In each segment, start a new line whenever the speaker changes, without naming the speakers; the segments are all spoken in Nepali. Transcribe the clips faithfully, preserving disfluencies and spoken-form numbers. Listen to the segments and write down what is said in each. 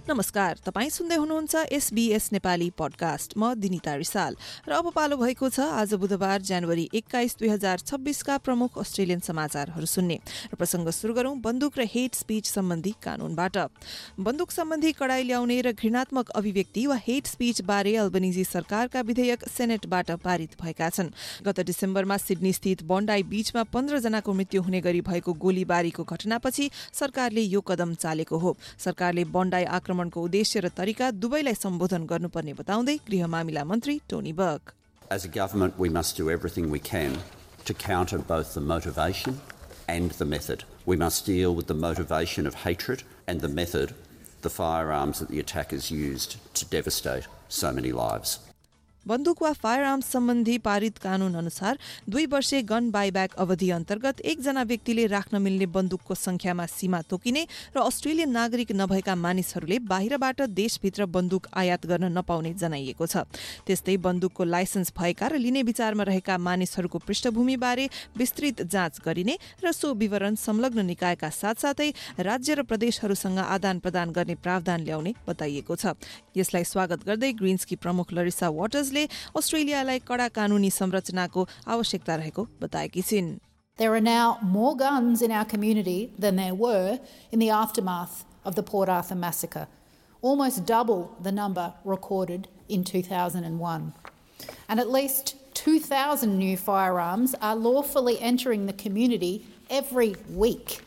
नमस्कार, तपाई सुन्दै हुनुहुन्छ एसबीएस नेपाली पडकास्ट। म दिनिता रिसाल र अब पालो भएको छ आज बुधबार जनवरी एक्काइस दुई हजार छब्बीसका प्रमुख अस्ट्रेलियन समाचारहरू सुन्ने र प्रसंग शुरू गरौं बन्दुक र हेट स्पीच सम्बन्धी कानूनबाट। बन्दुक सम्बन्धी कडाई ल्याउने र घृणात्मक अभिव्यक्ति वा हेट स्पीच बारे अल्बनिजी सरकारका विधेयक सेनेटबाट पारित भएका छन्। गत डिसेम्बरमा सिडनी स्थित बन्डाई बीचमा पन्ध्र जनाको मृत्यु हुने गरी भएको गोलीबारीको घटनापछि सरकारले यो कदम चालेको हो। सरकारले बन्डाई आक्रमणको उद्देश्य र तरिका दुवैलाई सम्बोधन गर्नुपर्ने बताउँदै गृह मामिला मन्त्री Tony Burke.
As a government, we must do everything we can to counter both the motivation and the method. We must deal with the motivation of hatred and the method, the firearms that the attackers used to devastate so many lives.
बन्दुक वा फायर आर्म्स सम्बन्धी पारित कानून अनुसार दुई वर्षे गन बाइब्याक अवधि अन्तर्गत एकजना व्यक्तिले राख्न मिल्ने बन्दुकको संख्यामा सीमा तोकिने र अस्ट्रेलियन नागरिक नभएका मानिसहरूले बाहिरबाट देशभित्र बन्दुक आयात गर्न नपाउने जनाइएको छ। त्यस्तै बन्दुकको लाइसेन्स भएका र लिने विचारमा रहेका मानिसहरूको पृष्ठभूमिबारे विस्तृत जाँच गरिने र सो विवरण संलग्न निकायका साथसाथै राज्य र प्रदेशहरूसँग आदान प्रदान गर्ने प्रावधान ल्याउने बताइएको छ। यसलाई स्वागत गर्दै ग्रीन्सकी प्रमुख लरिसा वाटर्स अस्ट्रेलियालाई कड़ा कानूनी संरचनाको आवश्यकता रहेको बताएकी छिन्।
There are now more guns in our community than there were in the aftermath of the Port Arthur massacre, almost double the number recorded in two thousand one. And at least two thousand new firearms are lawfully entering the community every week.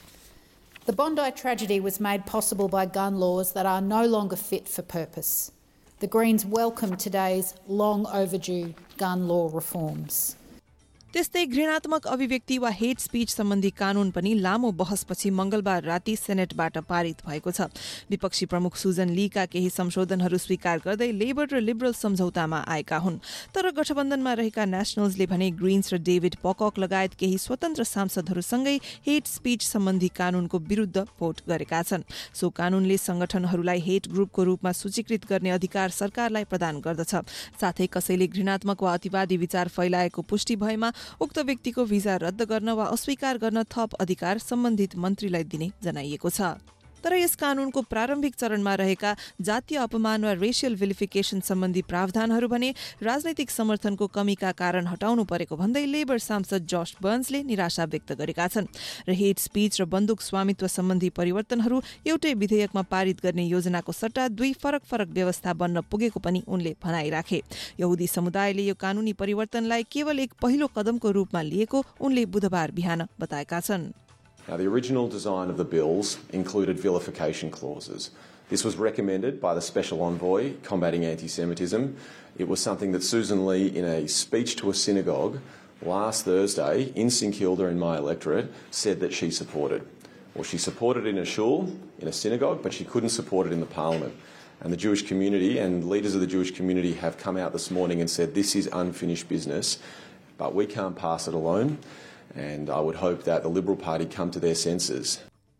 The Bondi tragedy was made possible by gun laws that are no longer fit for purpose. The Greens welcome today's long overdue gun law reforms.
त्यस्तै घृणात्मक अभिव्यक्ति वा हेट स्पीच सम्बन्धी कानून पनि लामो बहसपछि मंगलबार राति सेनेटबाट पारित भएको छ। विपक्षी प्रमुख सुजन लीका केही संशोधनहरू स्वीकार गर्दै लेबर र लिबरल सम्झौतामा आएका हुन्। तर गठबन्धनमा रहेका नेशनल्सले भने ग्रीन्स र डेभिड पकक लगायत केही स्वतन्त्र सांसदहरूसँगै हेट स्पीच सम्बन्धी कानूनको विरुद्ध भोट गरेका छन्। सो कानूनले संगठनहरूलाई हेट ग्रुपको रूपमा सूचीकृत गर्ने अधिकार सरकारलाई प्रदान गर्दछ। साथै कसैले घृणात्मक वा अतिवादी विचार फैलाएको पुष्टि भएमा उक्त व्यक्तिको भिजा रद्द गर्न वा अस्वीकार गर्न थप अधिकार सम्बन्धित मन्त्रीलाई दिने जनाइएको छ। तर यस कानूनको प्रारम्भिक चरणमा रहेका जातीय अपमान वा रेशियल विलिफिकेशन सम्बन्धी प्रावधानहरू भने राजनैतिक समर्थनको कमीका कारण हटाउनु परेको भन्दै लेबर सांसद जॉश बर्न्सले निराशा व्यक्त गरेका छन् र हेट स्पीच र बन्दुक स्वामित्व सम्बन्धी परिवर्तनहरू एउटै विधेयकमा पारित गर्ने योजनाको सट्टा दुई फरक फरक व्यवस्था बन्न पुगेको पनि उनले भनाइराखे। यहुदी समुदायले यो कानूनी परिवर्तनलाई केवल एक पहिलो कदमको रूपमा लिएको उनले बुधबार बिहान बताएका छन्।
Now, the original design of the bills included vilification clauses. This was recommended by the Special Envoy combating anti-Semitism. It was something that Susan Lee, in a speech to a synagogue last Thursday in St Kilda in my electorate, said that she supported. Well, she supported it in a shul, in a synagogue, but she couldn't support it in the parliament. And the Jewish community and leaders of the Jewish community have come out this morning and said this is unfinished business, but we can't pass it alone. And I would hope that the Liberal Party come to their senses.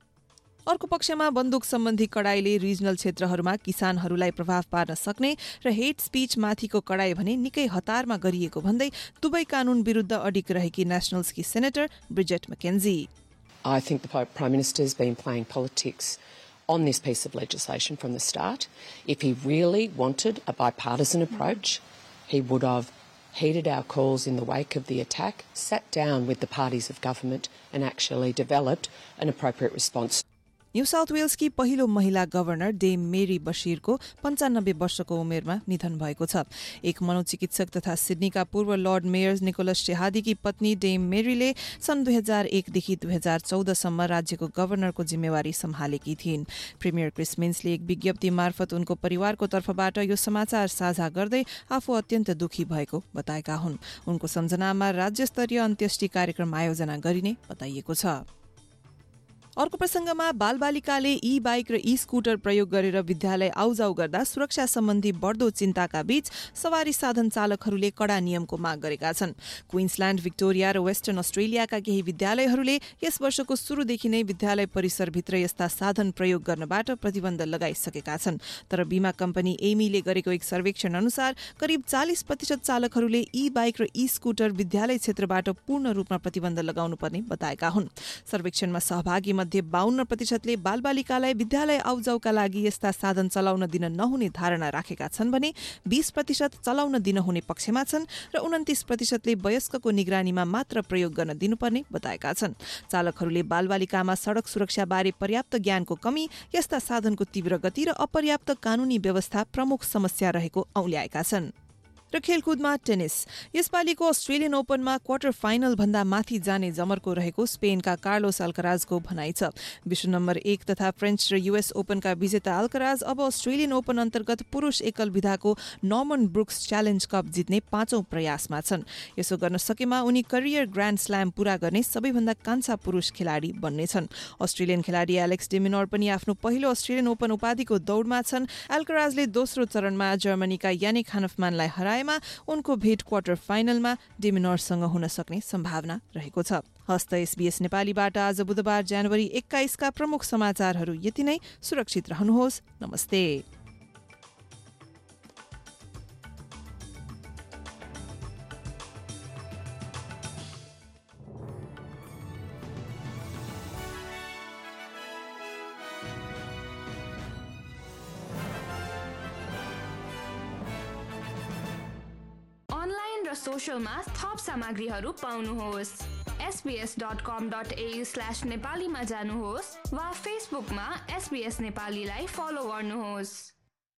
अर्को पक्षमा बन्दुक सम्बन्धी कडाईले रिजनल क्षेत्रहरूमा किसानहरूलाई प्रभाव पार्न सक्ने र हेट स्पीच माथिको कडाई भने निकै हतारमा गरिएको भन्दै दुवै कानून विरुद्ध अडिग रहेकी नेशनल्सकी senator Bridget McKenzie.
I think the Prime Minister has been playing politics on this piece of legislation from the start. If he really wanted a bipartisan approach, he would have heeded our calls in the wake of the attack, sat down with the parties of government and actually developed an appropriate response.
New South वेल्सकी पहिलो महिला गभर्नर डेम मेरी बशीरको पञ्चानब्बे वर्षको उमेरमा निधन भएको छ। एक मनोचिकित्सक तथा सिडनीका पूर्व लर्ड मेयर निकोलस शेहादीकी पत्नी डेम मेरीले सन् दुई हजार एकदेखि दुई हजार चौधसम्म राज्यको गभर्नरको जिम्मेवारी सम्हालेकी थिइन्। प्रिमियर क्रिस मिन्सले एक विज्ञप्ति मार्फत उनको परिवारको तर्फबाट यो समाचार साझा गर्दै आफू अत्यन्त दुखी भएको बताएका हुन्। उनको सम्झनामा राज्यस्तरीय अन्त्येष्टि कार्यक्रम आयोजना गरिने बताइएको छ। अर्को प्रसंगमा बालबालिकाले ई बाइक र ई स्कुटर प्रयोग गरेर विद्यालय आउजाउ गर्दा सुरक्षा सम्बन्धी बढ्दो चिन्ताका बीच सवारी साधन चालकहरूले कड़ा नियमको माग गरेका छन्। क्वीन्सल्याण्ड, विक्टोरिया र वेस्टर्न अस्ट्रेलियाका केही विद्यालयहरूले यस वर्षको शुरूदेखि नै विद्यालय परिसरभित्र यस्ता साधन प्रयोग गर्नबाट प्रतिबन्ध लगाइसकेका छन्। तर बीमा कम्पनी एमीले गरेको एक सर्वेक्षण अनुसार करिब चालीस प्रतिशत चालकहरूले ई बाइक र ई स्कुटर विद्यालय क्षेत्रबाट पूर्ण रूपमा प्रतिबन्ध लगाउनुपर्ने बताएका हुन्। सर्वेक्षणमा सहभागी मध्ये बाहन्न प्रतिशतले बालबालिकालाई विद्यालय आउजाउका लागि यस्ता साधन चलाउन दिन नहुने धारणा राखेका छन् भने बीस प्रतिशत चलाउन दिन हुने पक्षमा छन् र उन्तिस प्रतिशतले वयस्कको निगरानीमा मात्र प्रयोग गर्न दिनुपर्ने बताएका छन्। चालकहरूले बालबालिकामा सड़क सुरक्षाबारे पर्याप्त ज्ञानको कमी, यस्ता साधनको तीव्र गति र अपर्याप्त कानूनी व्यवस्था प्रमुख समस्या रहेको औल्याएका छन्। र खेलकुदमा टेनिस। यसपालिको अस्ट्रेलियन ओपनमा क्वार्टर फाइनल भन्दा माथि जाने जमर्को रहेको स्पेनका कार्लोस अल्कराजको भनाइ छ। विश्व नम्बर एक तथा फ्रेन्च र युएस ओपनका विजेता अल्कराज अब अस्ट्रेलियन ओपन अन्तर्गत पुरूष एकल विधाको नर्मन ब्रुक्स च्यालेन्ज कप जित्ने पाँचौं प्रयासमा छन्। यसो गर्न सकेमा उनी करियर ग्रान्ड स्ल्याम पूरा गर्ने सबैभन्दा कान्छा पुरूष खेलाडी बन्नेछन्। अस्ट्रेलियन खेलाडी एलेक्स डेमिनोर पनि आफ्नो पहिलो अस्ट्रेलियन ओपन उपाधिको दौड़मा छन्। अल्कराजले दोस्रो चरणमा जर्मनीका यानिक हानफम्यानलाई हराए उनको भेट क्वार्टर फाइनलमा डेमिनोरसँग हुन सक्ने सम्भावना रहेको छ। हस्त एसबीएस नेपालीबाट आज बुधबार जनवरी एक्काइस का प्रमुख समाचारहरू यति नै। सुरक्षित रहनुहोस्। नमस्ते।
सोशलमा थप सामग्रीहरू पाउनुहोस्। SBS dot com dot AU slash नेपालीमा जानुहोस् वा फेसबुकमा एसबीएस नेपालीलाई फलो गर्नुहोस्।